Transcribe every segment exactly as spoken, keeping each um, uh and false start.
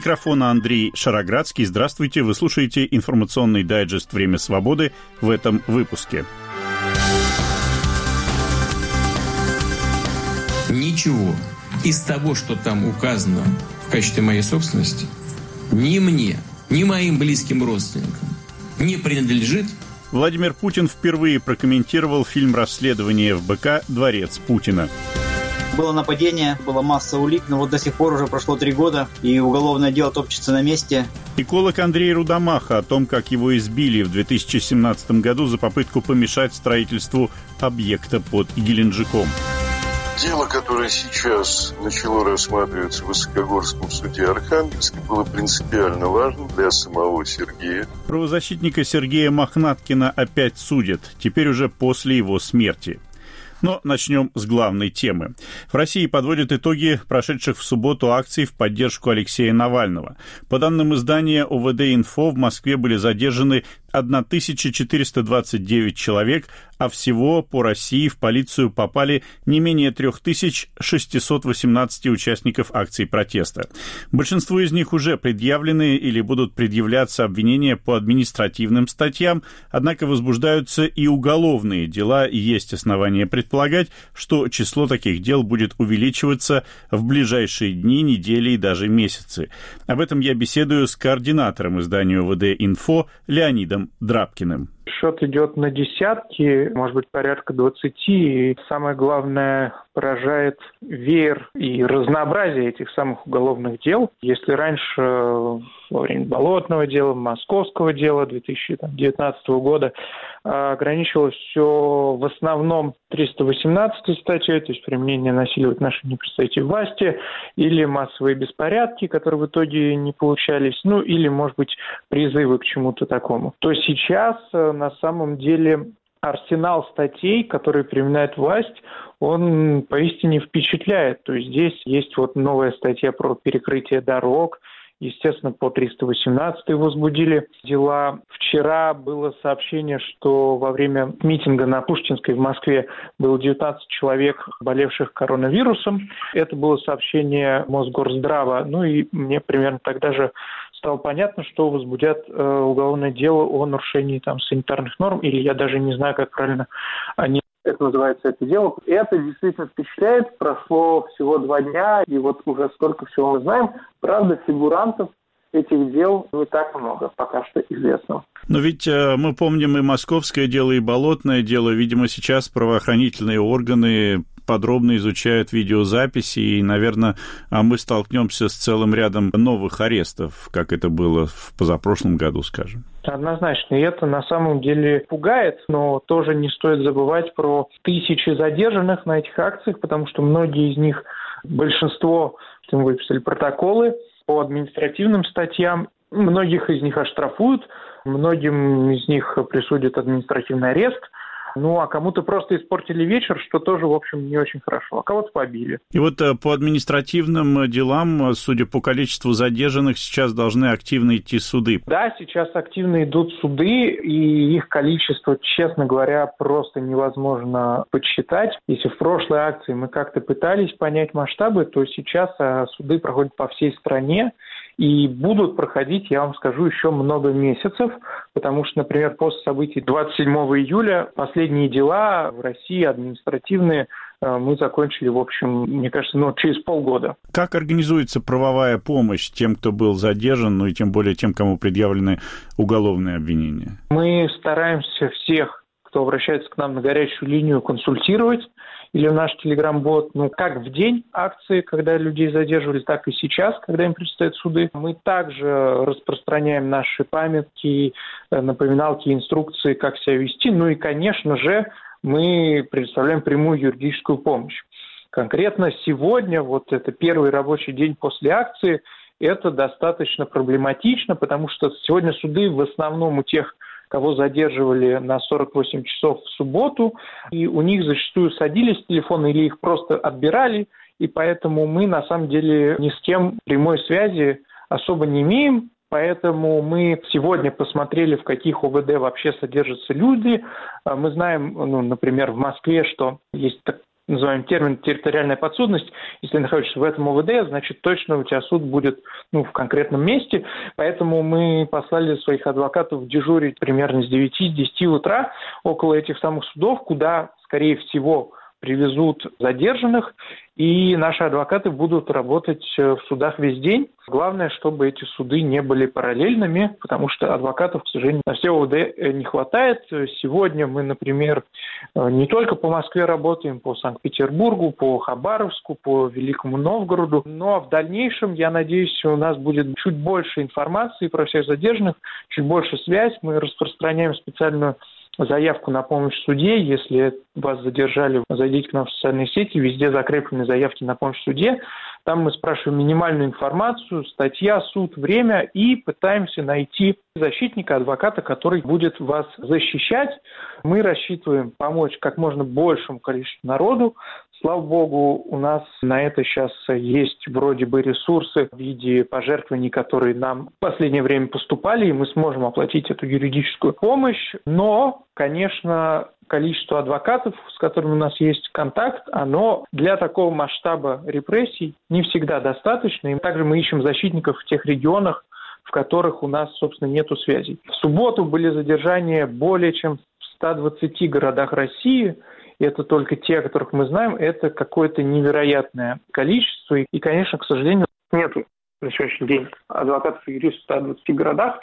микрофона Андрей Шароградский. Здравствуйте, вы слушаете информационный дайджест «Время свободы» в этом выпуске. Ничего из того, что там указано в качестве моей собственности, ни мне, ни моим близким родственникам не принадлежит. Владимир Путин впервые прокомментировал фильм расследования эф бэ ка «Дворец Путина». Было нападение, была масса улик, но вот до сих пор уже прошло три года, и уголовное дело топчется на месте. Эколог Андрей Рудомаха о том, как его избили в две тысячи семнадцатом году за попытку помешать строительству объекта под Геленджиком. Дело, которое сейчас начало рассматриваться в Высокогорском суде Архангельска, было принципиально важно для самого Сергея. Правозащитника Сергея Мохнаткина опять судят, теперь уже после его смерти. Но начнем с главной темы. В России подводят итоги прошедших в субботу акций в поддержку Алексея Навального. По данным издания о вэ дэ-Инфо, в Москве были задержаны тысяча четыреста двадцать девять человек, а всего по России в полицию попали не менее три тысячи шестьсот восемнадцать участников акций протеста. Большинству из них уже предъявлены или будут предъявляться обвинения по административным статьям, однако возбуждаются и уголовные дела, и есть основания предполагать, что число таких дел будет увеличиваться в ближайшие дни, недели и даже месяцы. Об этом я беседую с координатором издания о вэ дэ-Инфо Леонидом Драбкиным. Счет идет на десятки, может быть, порядка двадцати. И самое главное, поражает веер и разнообразие этих самых уголовных дел. Если раньше, во время Болотного дела, Московского дела две тысячи девятнадцатого года, ограничивалось все в основном триста восемнадцатой статьей, то есть применение насилия в отношении представителей власти, или массовые беспорядки, которые в итоге не получались, ну или, может быть, призывы к чему-то такому, то сейчас на самом деле арсенал статей, которые применяет власть, он поистине впечатляет. То есть здесь есть вот новая статья про перекрытие дорог. Естественно, по триста восемнадцатой возбудили дела. Вчера было сообщение, что во время митинга на Пушкинской в Москве было девятнадцать человек, болевших коронавирусом. Это было сообщение Мосгорздрава. Ну и мне примерно тогда же стало понятно, что возбудят э, уголовное дело о нарушении там санитарных норм, или я даже не знаю, как правильно они это называется, это дело. Это действительно впечатляет. Прошло всего два дня, и вот уже столько всего мы знаем. Правда, фигурантов этих дел не так много, пока что известно. Но ведь э, мы помним и московское дело, и болотное дело. Видимо, сейчас правоохранительные органы подробно изучают видеозаписи, и, наверное, мы столкнемся с целым рядом новых арестов, как это было в позапрошлом году, скажем. Однозначно, и это на самом деле пугает, но тоже не стоит забывать про тысячи задержанных на этих акциях, потому что многие из них, большинство, им выписали протоколы по административным статьям, многих из них оштрафуют, многим из них присудят административный арест. Ну, а кому-то просто испортили вечер, что тоже, в общем, не очень хорошо, а кого-то побили. И вот по административным делам, судя по количеству задержанных, сейчас должны активно идти суды. Да, сейчас активно идут суды, и их количество, честно говоря, просто невозможно подсчитать. Если в прошлой акции мы как-то пытались понять масштабы, то сейчас суды проходят по всей стране. И будут проходить, я вам скажу, еще много месяцев, потому что, например, после событий двадцать седьмого июля последние дела в России административные мы закончили, в общем, мне кажется, ну, через полгода. Как организуется правовая помощь тем, кто был задержан, ну и тем более тем, кому предъявлены уголовные обвинения? Мы стараемся всех, кто обращается к нам на горячую линию, консультировать, или в наш телеграм-бот, ну, как в день акции, когда людей задерживали, так и сейчас, когда им предстоят суды. Мы также распространяем наши памятки, напоминалки, инструкции, как себя вести. Ну и, конечно же, мы предоставляем прямую юридическую помощь. Конкретно сегодня, вот это первый рабочий день после акции, это достаточно проблематично, потому что сегодня суды в основном у тех, кого задерживали на сорок восемь часов в субботу, и у них зачастую садились телефоны или их просто отбирали, и поэтому мы на самом деле ни с кем прямой связи особо не имеем, поэтому мы сегодня посмотрели, в каких о вэ дэ вообще содержатся люди. Мы знаем, ну, например, в Москве, что есть называемый термин территориальная подсудность. Если находишься в этом ОВД, значит точно у тебя суд будет ну, в конкретном месте. Поэтому мы послали своих адвокатов дежурить примерно с девяти-десяти утра около этих самых судов, куда, скорее всего, привезут задержанных, и наши адвокаты будут работать в судах весь день. Главное, чтобы эти суды не были параллельными, потому что адвокатов, к сожалению, на все ОВД не хватает. Сегодня мы, например, не только по Москве работаем, по Санкт-Петербургу, по Хабаровску, по Великому Новгороду, но в дальнейшем, я надеюсь, у нас будет чуть больше информации про всех задержанных, чуть больше связь. Мы распространяем специальную заявку на помощь суде. Если вас задержали, зайдите к нам в социальные сети, везде закреплены заявки на помощь суде. Там мы спрашиваем минимальную информацию, статья, суд, время, и пытаемся найти защитника, адвоката, который будет вас защищать. Мы рассчитываем помочь как можно большему количеству народу. Слава богу, у нас на это сейчас есть вроде бы ресурсы в виде пожертвований, которые нам в последнее время поступали, и мы сможем оплатить эту юридическую помощь. Но, конечно, количество адвокатов, с которыми у нас есть контакт, оно для такого масштаба репрессий не всегда достаточно. И также мы ищем защитников в тех регионах, в которых у нас, собственно, нету связей. В субботу были задержания более чем в ста двадцати городах России. И это только те, о которых мы знаем, это какое-то невероятное количество. И, конечно, к сожалению, нету на сегодняшний день адвокатов и юристов в ста двадцати городах,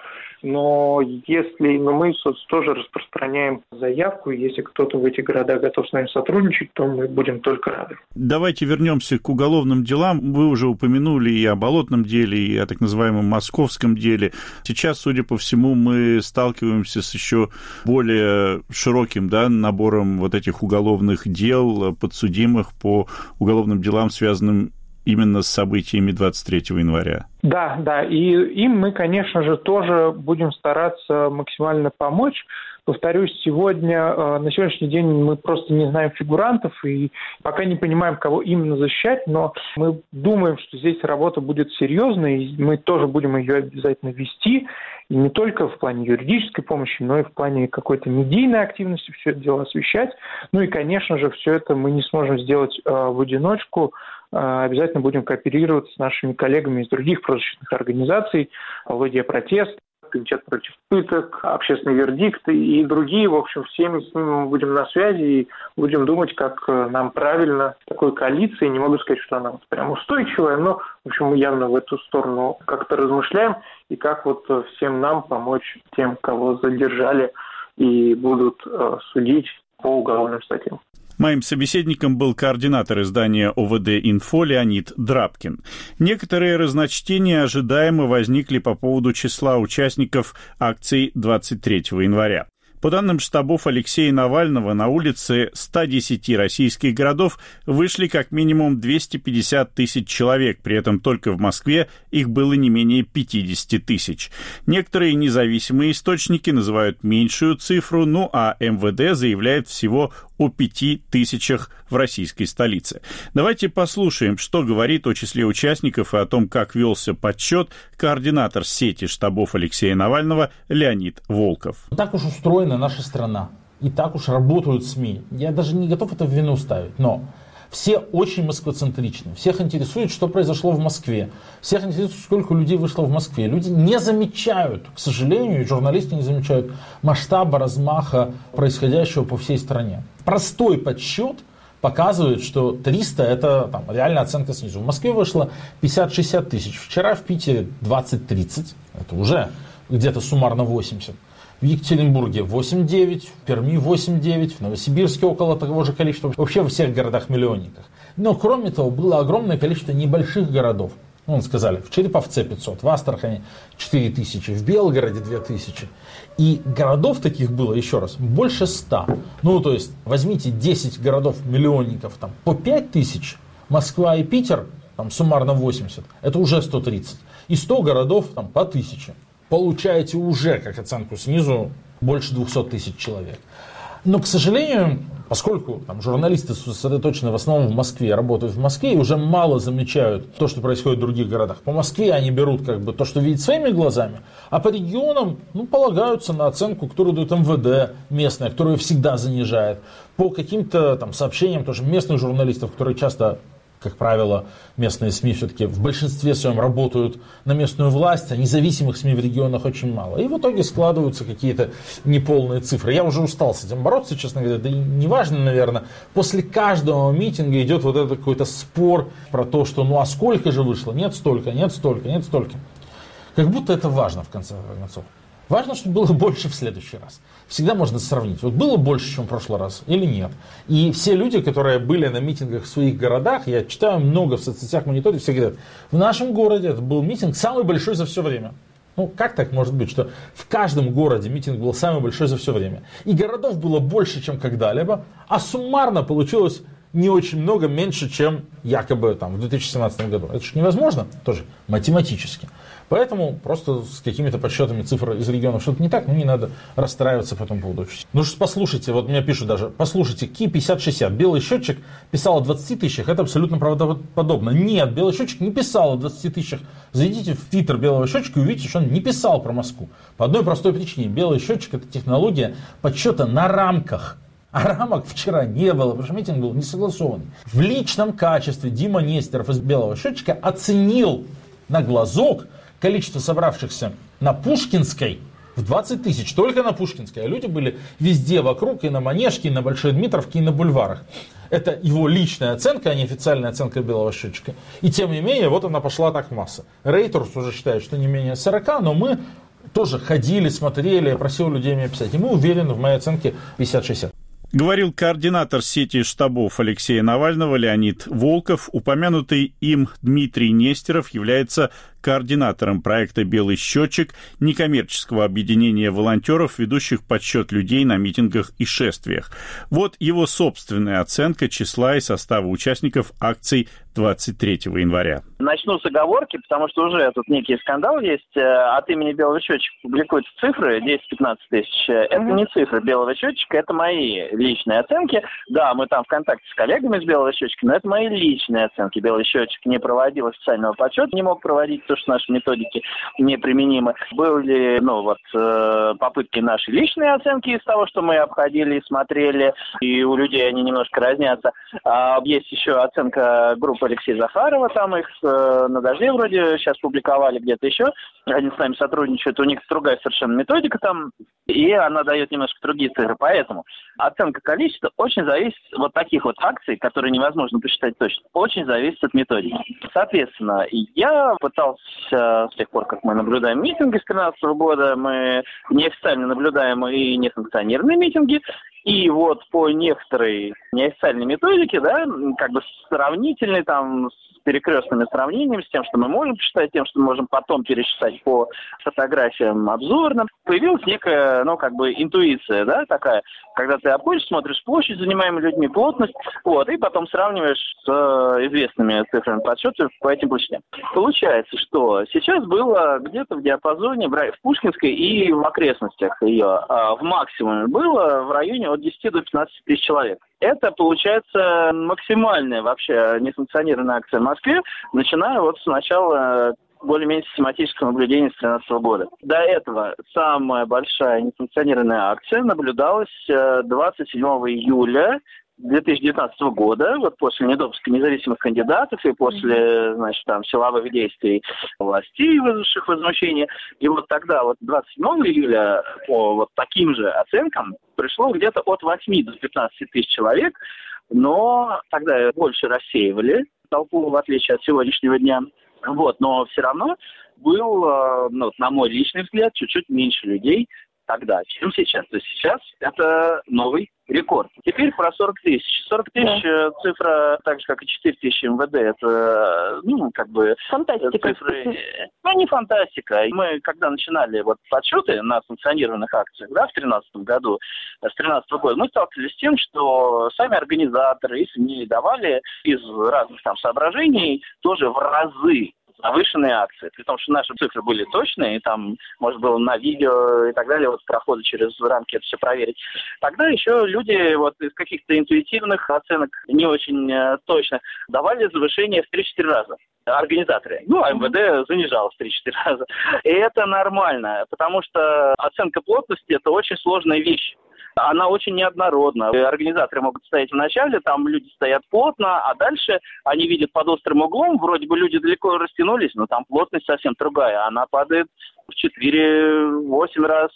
но если но мы тоже распространяем заявку, и если кто-то в этих городах готов с нами сотрудничать, то мы будем только рады. Давайте вернемся к уголовным делам. Вы уже упомянули и о болотном деле, и о так называемом московском деле. Сейчас, судя по всему, мы сталкиваемся с еще более широким, да, набором вот этих уголовных дел, подсудимых по уголовным делам, связанным именно с событиями двадцать третьего января. Да, да, и им мы, конечно же, тоже будем стараться максимально помочь. Повторюсь, сегодня, на сегодняшний день мы просто не знаем фигурантов и пока не понимаем, кого именно защищать, но мы думаем, что здесь работа будет серьезной, и мы тоже будем ее обязательно вести, и не только в плане юридической помощи, но и в плане какой-то медийной активности все это дело освещать. Ну и, конечно же, все это мы не сможем сделать в одиночку. Обязательно будем кооперироваться с нашими коллегами из других правозащитных организаций, «Павлодия Протест», Комитет против пыток, Общественный вердикт и другие. В общем, всеми с ними мы будем на связи и будем думать, как нам правильно такой коалиции. Не могу сказать, что она вот прям устойчивая, но, в общем, мы явно в эту сторону как-то размышляем. И как вот всем нам помочь тем, кого задержали и будут судить по уголовным статьям. Моим собеседником был координатор издания ОВД-Инфо Леонид Драбкин. Некоторые разночтения ожидаемо возникли по поводу числа участников акций двадцать третьего января. По данным штабов Алексея Навального, на улицы ста десяти российских городов вышли как минимум двести пятьдесят тысяч человек, при этом только в Москве их было не менее пятьдесят тысяч. Некоторые независимые источники называют меньшую цифру, ну а эм вэ дэ заявляет всего о пяти тысячах в российской столице. Давайте послушаем, что говорит о числе участников и о том, как велся подсчет координатор сети штабов Алексея Навального Леонид Волков. Так уж устроена наша страна, и так уж работают СМИ. Я даже не готов это в вину ставить, но все очень москвоцентричны. Всех интересует, что произошло в Москве. Всех интересует, сколько людей вышло в Москве. Люди не замечают, к сожалению, и журналисты не замечают масштаба, размаха происходящего по всей стране. Простой подсчет показывает, что триста это там, реальная оценка снизу. В Москве вышло пятьдесят-шестьдесят тысяч. Вчера в Питере двадцать-тридцать. Это уже где-то суммарно восемьдесят. В Екатеринбурге восемь-девять, в Перми восемь-девять, в Новосибирске около того же количества, вообще во всех городах-миллионниках. Но кроме того, было огромное количество небольших городов. Ну, сказали, в Череповце пятьсот, в Астрахани четыре тысячи, в Белгороде две тысячи. И городов таких было, еще раз, больше ста. Ну, то есть, возьмите десять городов-миллионников, там, по пять тысяч, Москва и Питер, там, суммарно восемьдесят, это уже сто тридцать. И сто городов, там, по тысяче. Получаете уже, как оценку снизу, больше двухсот тысяч человек. Но, к сожалению, поскольку там, журналисты сосредоточены в основном в Москве, работают в Москве и уже мало замечают то, что происходит в других городах. По Москве они берут как бы то, что видят своими глазами, а по регионам ну, полагаются на оценку, которую дает эм вэ дэ местная, которая всегда занижает. По каким-то там сообщениям тоже местных журналистов, которые часто, как правило, местные СМИ все-таки в большинстве своем работают на местную власть, а независимых СМИ в регионах очень мало. И в итоге складываются какие-то неполные цифры. Я уже устал с этим бороться, честно говоря, да и неважно, наверное. После каждого митинга идет вот этот какой-то спор про то, что ну а сколько же вышло? Нет столько, нет столько, нет столько. Как будто это важно в конце концов. Важно, чтобы было больше в следующий раз. Всегда можно сравнить. Вот было больше, чем в прошлый раз или нет. И все люди, которые были на митингах в своих городах, я читаю много в соцсетях, мониторю, все говорят, в нашем городе это был митинг самый большой за все время. Ну, как так может быть, что в каждом городе митинг был самый большой за все время? И городов было больше, чем когда-либо, а суммарно получилось не очень много, меньше, чем якобы там, в две тысячи семнадцатом году. Это же невозможно, тоже математически. Поэтому просто с какими-то подсчетами цифр из регионов что-то не так, но не надо расстраиваться по этому поводу. Ну что, послушайте, вот меня пишут даже, послушайте, Ки пятьдесят шестьдесят, белый счетчик писал о двадцати тысячах, это абсолютно правдоподобно. Нет, белый счетчик не писал о двадцати тысячах. Зайдите в твиттер белого счетчика и увидите, что он не писал про Москву. По одной простой причине. Белый счетчик — это технология подсчета на рамках. А рамок вчера не было, потому что митинг был не согласованный. В личном качестве Дима Нестеров из белого счетчика оценил на глазок количество собравшихся на Пушкинской в двадцать тысяч, только на Пушкинской. А люди были везде вокруг, и на Манежке, и на Большой Дмитровке, и на бульварах. Это его личная оценка, а не официальная оценка белого счетчика. И тем не менее, вот она пошла так масса. Рейтерс уже считает, что не менее сорока, но мы тоже ходили, смотрели, я просил людей мне писать. И мы уверены в моей оценке пятьдесят шестьдесят. Говорил координатор сети штабов Алексея Навального Леонид Волков. Упомянутый им Дмитрий Нестеров является координатором проекта «Белый счетчик», некоммерческого объединения волонтеров, ведущих подсчет людей на митингах и шествиях. Вот его собственная оценка числа и состава участников акций двадцать третьего января. Начну с оговорки, потому что уже тут некий скандал есть. От имени «Белого счетчика» публикуются цифры десять-пятнадцать тысяч. Это не цифры «Белого счетчика», это мои личные оценки. Да, мы там в контакте с коллегами с «Белого счетчика», но это мои личные оценки. «Белый счетчик» не проводил официального подсчета, не мог проводить, потому что наши методики неприменимы. Были, ну, вот, э, попытки нашей личной оценки из того, что мы обходили и смотрели, и у людей они немножко разнятся. А есть еще оценка группы Алексея Захарова, там их э, на «Дожде» вроде сейчас публиковали, где-то еще. Они с нами сотрудничают, у них другая совершенно методика там, и она дает немножко другие цифры. Поэтому оценка количества очень зависит, вот таких вот акций, которые невозможно посчитать точно, очень зависит от методики. Соответственно, я пытался с тех пор, как мы наблюдаем митинги с две тысячи тринадцатого года, мы неофициально наблюдаем и несанкционированные митинги, и вот по некоторой неофициальной методике, да, как бы сравнительной там, с перекрестными сравнениями, с тем, что мы можем посчитать, тем, что мы можем потом пересчитать по фотографиям обзорным, появилась некая, ну, как бы интуиция, да, такая, когда ты обходишь, смотришь площадь, занимаемой людьми, плотность, вот, и потом сравниваешь с э, известными цифрами подсчета по этим площадям. Получается, что сейчас было где-то в диапазоне в Пушкинской и в окрестностях ее, э, в максимуме было в районе от десяти до пятнадцати тысяч человек. Это, получается, максимальная вообще несанкционированная акция в Москве, начиная вот с начала более-менее систематического наблюдения с две тысячи тринадцатого года. До этого самая большая несанкционированная акция наблюдалась двадцать седьмого июля две тысячи девятнадцатого года, вот после недопуска независимых кандидатов и после, значит, там, силовых действий властей, вызвавших возмущение. И вот тогда, вот двадцать седьмого июля, по вот таким же оценкам, пришло где-то от восьми до пятнадцати тысяч человек, но тогда больше рассеивали толпу, в отличие от сегодняшнего дня. Вот, но все равно был, ну, на мой личный взгляд, чуть-чуть меньше людей тогда, чем сейчас. То есть сейчас это новый рекорд. Теперь про сорок тысяч. сорок тысяч да. Цифра, так же, как и четыре тысячи эм вэ дэ, это, ну, как бы... Фантастика. Цифры... Ну, не фантастика. Мы, когда начинали вот подсчеты на санкционированных акциях, да, в две тысячи тринадцатом году, с две тысячи тринадцатого года, мы сталкивались с тем, что сами организаторы и СМИ давали из разных там соображений тоже в разы завышенные акции. При том, что наши цифры были точные, и там можно было на видео и так далее, вот прохода через рамки это все проверить. Тогда еще люди вот из каких-то интуитивных оценок, не очень э, точно, давали завышение в три-четыре раза. Организаторы. Ну, а эм вэ дэ занижалось в три-четыре раза. И это нормально, потому что оценка плотности – это очень сложная вещь. Она очень неоднородна. Организаторы могут стоять в начале, там люди стоят плотно, а дальше они видят под острым углом, вроде бы люди далеко растянулись, но там плотность совсем другая. Она падает в четыре-восемь раз,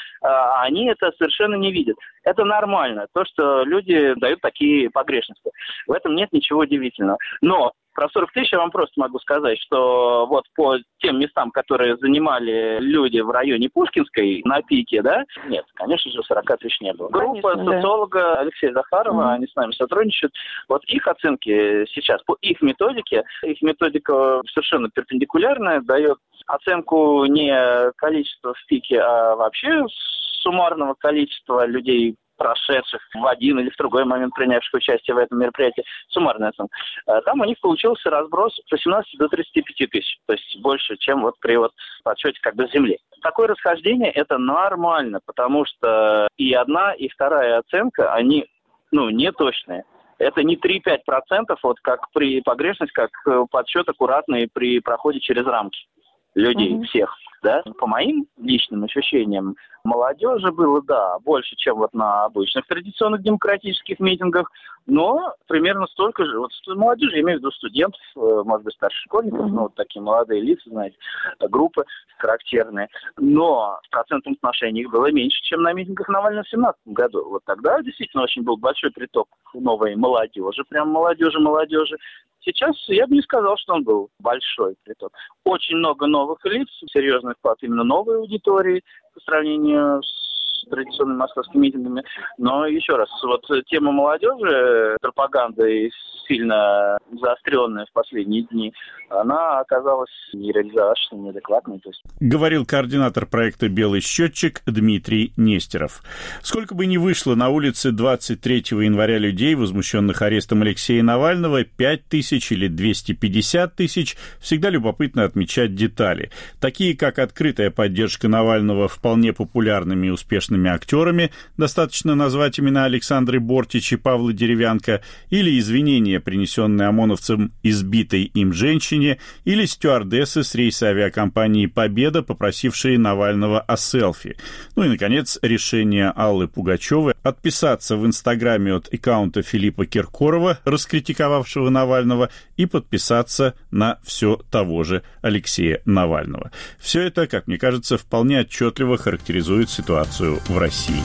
а они это совершенно не видят. Это нормально, то, что люди дают такие погрешности. В этом нет ничего удивительного. Но про сорок тысяч я вам просто могу сказать, что вот по тем местам, которые занимали люди в районе Пушкинской на пике, да, нет, конечно же, сорок тысяч не было. Группа конечно, социолога да. Алексея Захарова, mm-hmm. они с нами сотрудничают. Вот их оценки сейчас, по их методике, их методика совершенно перпендикулярная, дает оценку не количества в пике, а вообще суммарного количества людей, прошедших в один или в другой момент принявших участие в этом мероприятии, суммарная оценка. Там у них получился разброс с восемнадцати до тридцати пяти тысяч, то есть больше, чем вот при вот подсчете как бы с земли. Такое расхождение – это нормально, потому что и одна, и вторая оценка, они, ну, не точные. Это не три-пять процентов, вот как при погрешность, как подсчет аккуратный при проходе через рамки людей mm-hmm. всех. Да? По моим личным ощущениям, молодежи было, да, больше, чем вот на обычных традиционных демократических митингах, но примерно столько же. Вот молодежи, я имею в виду студентов, может быть, старших школьников, mm-hmm. ну, вот такие молодые лица, знаете, группы характерные. Но в процентном отношении их было меньше, чем на митингах Навального в семнадцатом году. Вот тогда действительно очень был большой приток новой молодежи, прям молодежи-молодежи. Сейчас я бы не сказал, что он был большой приток. Очень много новых лиц, серьезный вклад именно новой аудитории по сравнению с традиционными московскими митингами. Но еще раз, вот тема молодежи, пропаганда и сильно заостренная в последние дни, она оказалась нереализовавшей, неадекватной. То есть... Говорил координатор проекта «Белый счетчик» Дмитрий Нестеров. Сколько бы ни вышло на улице двадцать третьего января людей, возмущенных арестом Алексея Навального, пять тысяч или двести пятьдесят тысяч, всегда любопытно отмечать детали, такие как открытая поддержка Навального вполне популярными и успешными актерами, достаточно назвать имена Александры Бортич и Павла Деревянко, или извинения, принесенные ОМОНовцам избитой им женщине, или стюардессы с рейса авиакомпании «Победа», попросившие Навального о селфи. Ну и, наконец, решение Аллы Пугачевой отписаться в Инстаграме от аккаунта Филиппа Киркорова, раскритиковавшего Навального, и подписаться на все того же Алексея Навального. Все это, как мне кажется, вполне отчетливо характеризует ситуацию в России.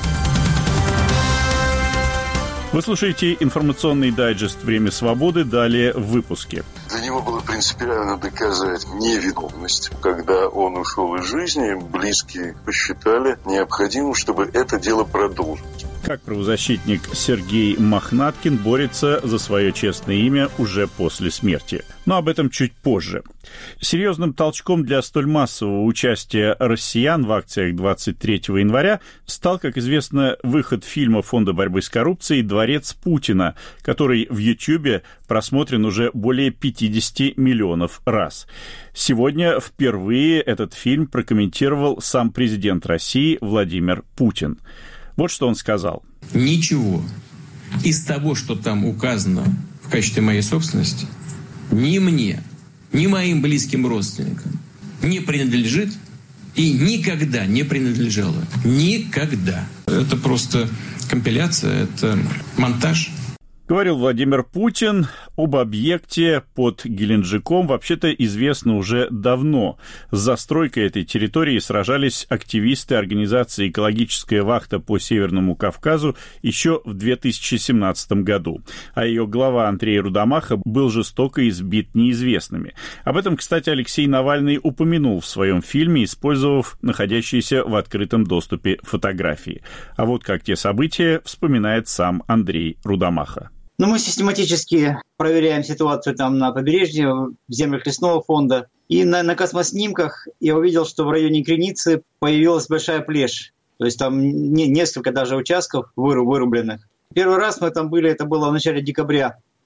Вы слушаете информационный дайджест «Время свободы». Далее в выпуске. Для него было принципиально доказать невиновность. Когда он ушел из жизни, близкие посчитали необходимым, чтобы это дело продолжилось. Как правозащитник Сергей Мохнаткин борется за свое честное имя уже после смерти. Но об этом чуть позже. Серьезным толчком для столь массового участия россиян в акциях двадцать третьего января стал, как известно, выход фильма Фонда борьбы с коррупцией «Дворец Путина», который в Ютьюбе просмотрен уже более пятьдесят миллионов раз. Сегодня впервые этот фильм прокомментировал сам президент России Владимир Путин. Вот что он сказал. Ничего из того, что там указано в качестве моей собственности, ни мне, ни моим близким родственникам не принадлежит и никогда не принадлежало. Никогда. Это просто компиляция, это монтаж. Говорил Владимир Путин об объекте под Геленджиком, вообще-то известно уже давно. С застройкой этой территории сражались активисты организации «Экологическая вахта» по Северному Кавказу еще в две тысячи семнадцатом году. А ее глава Андрей Рудомаха был жестоко избит неизвестными. Об этом, кстати, Алексей Навальный упомянул в своем фильме, использовав находящиеся в открытом доступе фотографии. А вот как те события вспоминает сам Андрей Рудомаха. Ну, мы систематически проверяем ситуацию там на побережье, в землях лесного фонда. И на, на космоснимках я увидел, что в районе Креницы появилась большая плешь. То есть там не, несколько даже участков выру, вырубленных. Первый раз мы там были, это было в начале декабря.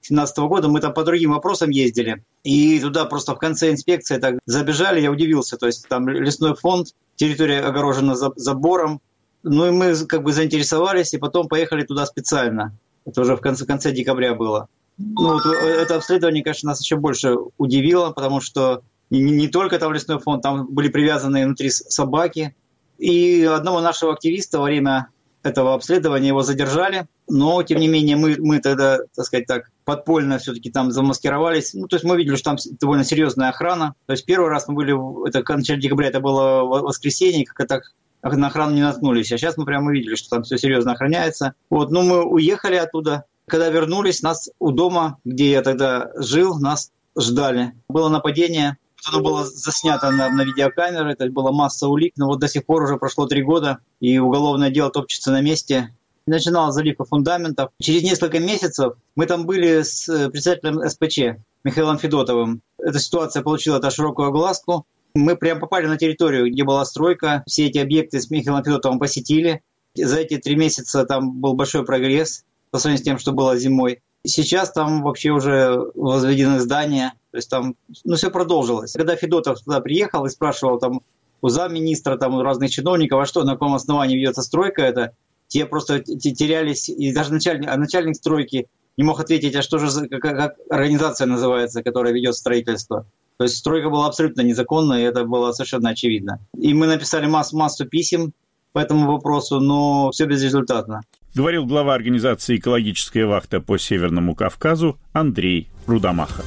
семнадцатого года, мы там по другим вопросам ездили. И туда просто в конце инспекции так забежали, я удивился. То есть там лесной фонд, территория огорожена забором. Ну и мы как бы заинтересовались, и потом поехали туда специально. Это уже в конце, в конце декабря было. Ну, вот это обследование, конечно, нас еще больше удивило, потому что не, не только там лесной фонд, там были привязаны внутри собаки. И одного нашего активиста во время этого обследования его задержали, но, тем не менее, мы, мы тогда, так сказать так, подпольно все-таки там замаскировались. Ну, то есть мы видели, что там довольно серьезная охрана. То есть первый раз мы были, это в начале декабря, это было воскресенье, как так на охрану не наткнулись. А сейчас мы прямо увидели, что там все серьезно охраняется. Вот, ну, мы уехали оттуда. Когда вернулись, нас у дома, где я тогда жил, нас ждали. Было нападение. Оно было заснято на, на видеокамеры, это была масса улик, но вот до сих пор уже прошло три года, и уголовное дело топчется на месте. Начиналась заливка фундаментов. Через несколько месяцев мы там были с председателем эс пэ че Михаилом Федотовым. Эта ситуация получила -то широкую огласку. Мы прям попали на территорию, где была стройка. Все эти объекты с Михаилом Федотовым посетили. За эти три месяца там был большой прогресс по сравнению с тем, что было зимой. Сейчас там вообще уже возведены здания, то есть там, ну, все продолжилось. Когда Федотов туда приехал и спрашивал там у замминистра, там у разных чиновников, а что, на каком основании ведется стройка это, те просто терялись, и даже начальник, а начальник стройки не мог ответить, а что же, за, как, как организация называется, которая ведет строительство. То есть стройка была абсолютно незаконная, и это было совершенно очевидно. И мы написали масс, массу писем по этому вопросу, но все безрезультатно. Говорил глава организации «Экологическая вахта» по Северному Кавказу Андрей Рудомаха.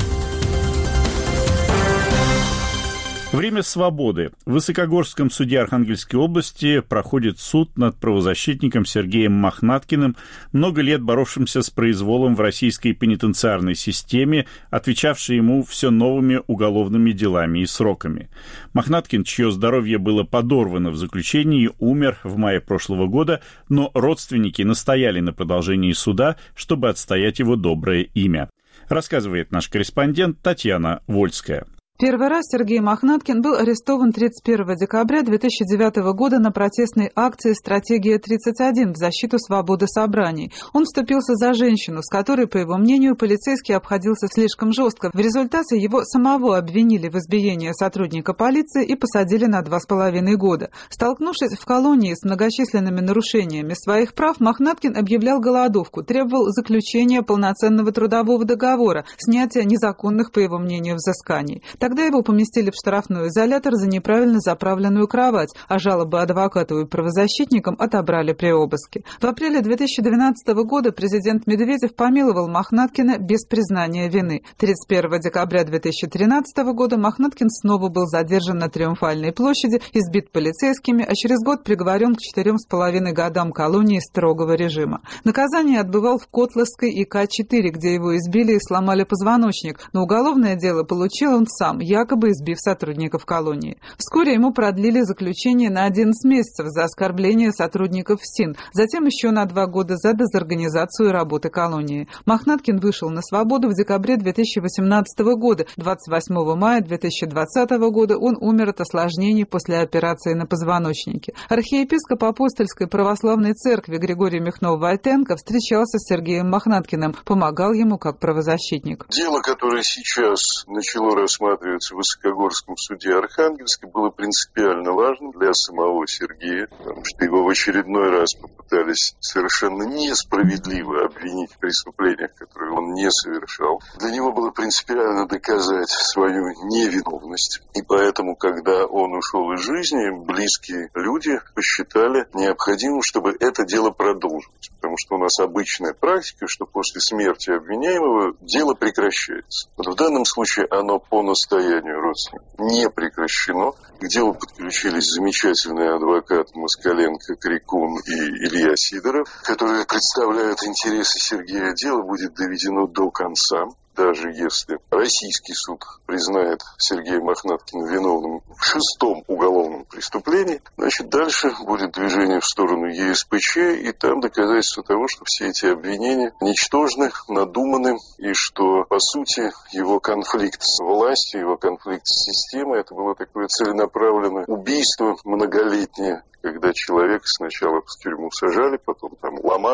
Время свободы. В Высокогорском суде Архангельской области проходит суд над правозащитником Сергеем Мохнаткиным, много лет боровшимся с произволом в российской пенитенциарной системе, отвечавший ему все новыми уголовными делами и сроками. Мохнаткин, чье здоровье было подорвано в заключении, умер в мае прошлого года, но родственники настояли на продолжении суда, чтобы отстоять его доброе имя. Рассказывает наш корреспондент Татьяна Вольская. Первый раз Сергей Мохнаткин был арестован тридцать первого декабря две тысячи девятого года на протестной акции «Стратегия тридцать один» в защиту свободы собраний. Он вступился за женщину, с которой, по его мнению, полицейский обходился слишком жестко. В результате его самого обвинили в избиении сотрудника полиции и посадили на два с половиной года. Столкнувшись в колонии с многочисленными нарушениями своих прав, Мохнаткин объявлял голодовку, требовал заключения полноценного трудового договора, снятия незаконных, по его мнению, взысканий. Тогда его поместили в штрафной изолятор за неправильно заправленную кровать, а жалобы адвокату и правозащитникам отобрали при обыске. В апреле две тысячи двенадцатого года президент Медведев помиловал Мохнаткина без признания вины. тридцать первого декабря две тысячи тринадцатого года Мохнаткин снова был задержан на Триумфальной площади, избит полицейскими, а через год приговорен к четырем с половиной годам колонии строгого режима. Наказание отбывал в Котласской И К четыре, где его избили и сломали позвоночник, но уголовное дело получил он сам, якобы избив сотрудников колонии. Вскоре ему продлили заключение на одиннадцать месяцев за оскорбление сотрудников СИН, затем еще на два года за дезорганизацию работы колонии. Мохнаткин вышел на свободу в декабре две тысячи восемнадцатого года. двадцать восьмого мая две тысячи двадцатого года он умер от осложнений после операции на позвоночнике. Архиепископ Апостольской православной церкви Григорий Михнов-Войтенко встречался с Сергеем Мохнаткиным, помогал ему как правозащитник. Дело, которое сейчас начало рассматриваться в Высокогорском суде Архангельска, было принципиально важно для самого Сергея, потому что его в очередной раз попытались совершенно несправедливо обвинить в преступлениях, которые он не совершал. Для него было принципиально доказать свою невиновность. И поэтому, когда он ушел из жизни, близкие люди посчитали необходимым, чтобы это дело продолжилось. Потому что у нас обычная практика, что после смерти обвиняемого дело прекращается. Вот в данном случае оно по настоянию родственников не прекращено. К делу подключились замечательные адвокаты Москаленко, Крикун и Илья Сидоров, которые представляют интересы Сергея. Дело будет доведено до конца. Даже если российский суд признает Сергея Мохнаткина виновным в шестом уголовном преступлении, значит, дальше будет движение в сторону Е С П Ч, и там доказательство того, что все эти обвинения ничтожны, надуманы, и что, по сути, его конфликт с властью, его конфликт с системой, это было такое целенаправленное убийство многолетнее, когда человека сначала в тюрьму сажали, потом там ломали, потом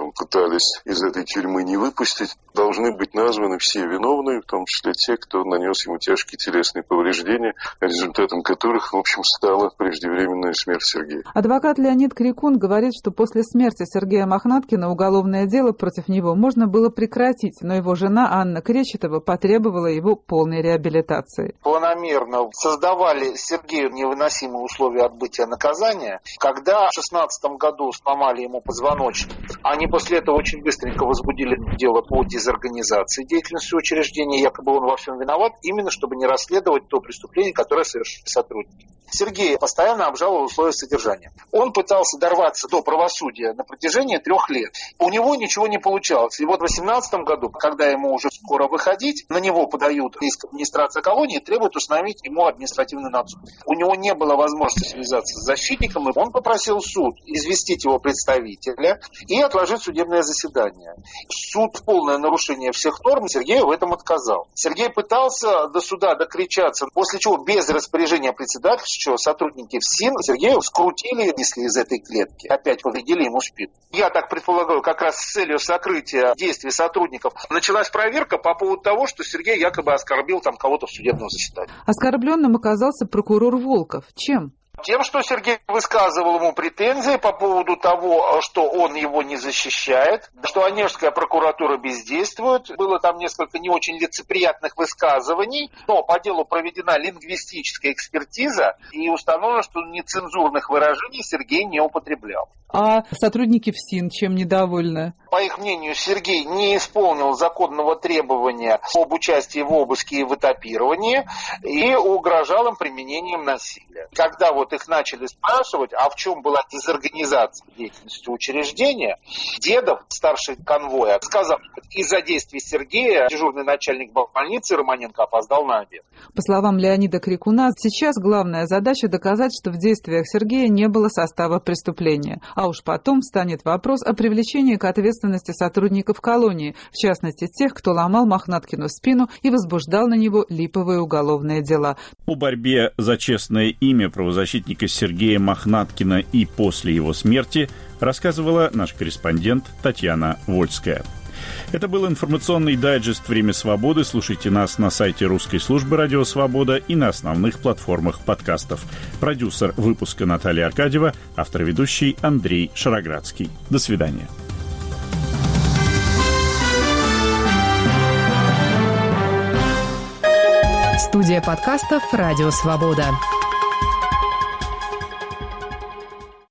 там пытались из этой тюрьмы не выпустить, должны быть названы все виновные, в том числе те, кто нанес ему тяжкие телесные повреждения, результатом которых, в общем, стала преждевременная смерть Сергея. Адвокат Леонид Крикун говорит, что после смерти Сергея Мохнаткина уголовное дело против него можно было прекратить, но его жена Анна Кречетова потребовала его полной реабилитации. Планомерно создавали Сергею невыносимые условия отбытия наказания. Когда в шестнадцатом году сломали ему позвоночник, они после этого очень быстренько возбудили дело по дезорганизации деятельности учреждения, якобы он во всем виноват, именно чтобы не расследовать то преступление, которое совершили сотрудники. Сергей постоянно обжаловал условия содержания. Он пытался дорваться до правосудия на протяжении трех лет. У него ничего не получалось. И вот в восемнадцатом году, когда ему уже скоро выходить, на него подают иск администрации колонии и требуют установить ему административный надзор. У него не было возможности связаться с защитником, и он попросил суд известить его представителя и отложить судебное заседание. Суд в полное нарушение всех норм Сергею в этом отказал. Сергей пытался до суда докричаться, после чего без распоряжения председателя, что сотрудники ФСИН Сергея скрутили, несли из этой клетки, опять повредили ему спину. Я так предполагаю, как раз с целью сокрытия действий сотрудников началась проверка по поводу того, что Сергей якобы оскорбил там кого-то в судебном заседании. Оскорбленным оказался прокурор Волков. Чем? Тем, что Сергей высказывал ему претензии по поводу того, что он его не защищает, что Онежская прокуратура бездействует. Было там несколько не очень лицеприятных высказываний, но по делу проведена лингвистическая экспертиза и установлено, что нецензурных выражений Сергей не употреблял. А сотрудники ФСИН чем недовольны? По их мнению, Сергей не исполнил законного требования об участии в обыске и в этапировании и угрожал им применением насилия. Когда вот их начали спрашивать, а в чем была дезорганизация деятельности учреждения, Дедов, старший конвоя, сказал, что из-за действий Сергея дежурный начальник больницы Романенко опоздал на обед. По словам Леонида Крикуна, сейчас главная задача доказать, что в действиях Сергея не было состава преступления. А уж потом встанет вопрос о привлечении к ответственности сотрудников колонии, в частности тех, кто ломал Мохнаткину спину и возбуждал на него липовые уголовные дела. О борьбе за честное имя правозащитника Сергея Мохнаткина и после его смерти рассказывала наш корреспондент Татьяна Вольская. Это был информационный дайджест «Время свободы». Слушайте нас на сайте русской службы «Радио Свобода» и на основных платформах подкастов. Продюсер выпуска Наталья Аркадьева, автор-ведущий Андрей Шароградский. До свидания. Студия подкастов «Радио Свобода».